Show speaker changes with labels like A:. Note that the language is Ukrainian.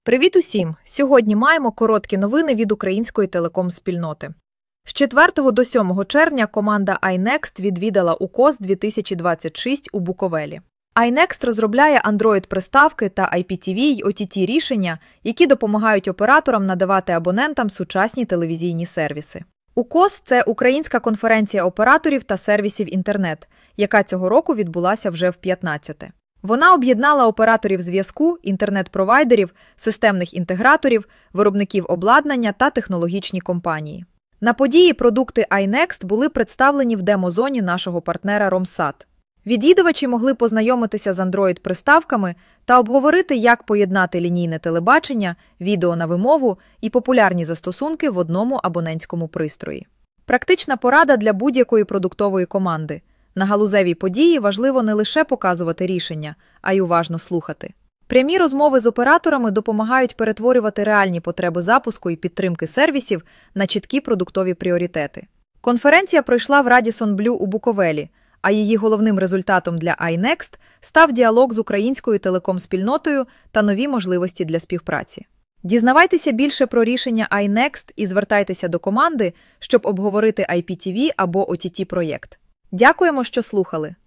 A: Привіт усім! Сьогодні маємо короткі новини від української телеком-спільноти. З 4 до 7 червня команда iNext відвідала УКОС 2026 у Буковелі. iNext розробляє Android-приставки та IPTV й OTT-рішення, які допомагають операторам надавати абонентам сучасні телевізійні сервіси. УКОС – це Українська конференція операторів та сервісів інтернет, яка цього року відбулася вже в 15-те. Вона об'єднала операторів зв'язку, інтернет-провайдерів, системних інтеграторів, виробників обладнання та технологічні компанії. На події продукти iNext були представлені в демо-зоні нашого партнера Ромсат. Відвідувачі могли познайомитися з Android-приставками та обговорити, як поєднати лінійне телебачення, відео на вимову і популярні застосунки в одному абонентському пристрої. Практична порада для будь-якої продуктової команди. На галузевій події важливо не лише показувати рішення, а й уважно слухати. Прямі розмови з операторами допомагають перетворювати реальні потреби запуску і підтримки сервісів на чіткі продуктові пріоритети. Конференція пройшла в Radisson Blu у Буковелі, а її головним результатом для iNext став діалог з українською телеком-спільнотою та нові можливості для співпраці. Дізнавайтеся більше про рішення iNext і звертайтеся до команди, щоб обговорити IPTV або OTT-проєкт. Дякуємо, що слухали!